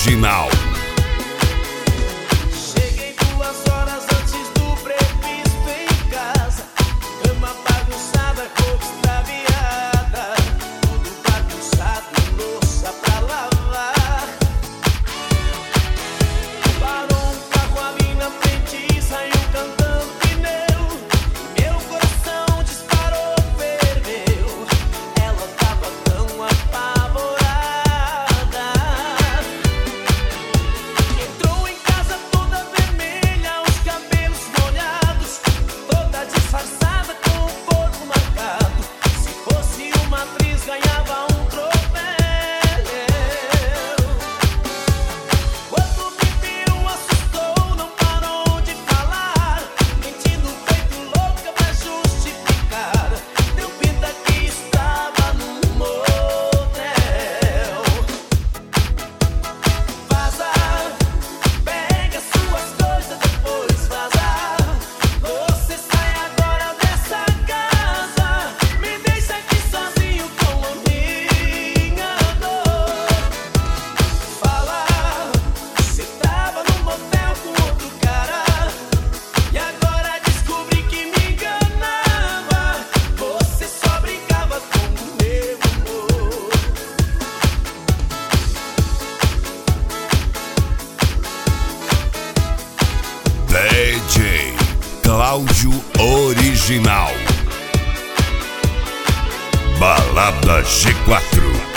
Original. Cheguei 2 horas antes do previsto em casa. Cama bagunçada, roupa extraviada, tudo bagunçado, louça pra lavar. Parou um carro ali na frente e saiu cantando pneu. Meu coração disparou, ferveu. Ela tava tão apavorada. Entrou em casa toda vermelha, os cabelos molhados, toda disfarçada com o corpo marcado. Se fosse uma atriz, ganhava um troféu. Quando me viu, assustou, não parou de falar, mentindo feito louca pra justificar. Deu pinta que estava num motel. Vaza, pega suas coisas, depois vaza. Você sai agora dessa casa, me deixa aqui sozinho com a minha dor. Fala, você tava no motel com outro cara e agora descobri que me enganava. Você só brincava com o meu amor. DJ Cláudio Original. Balada G4.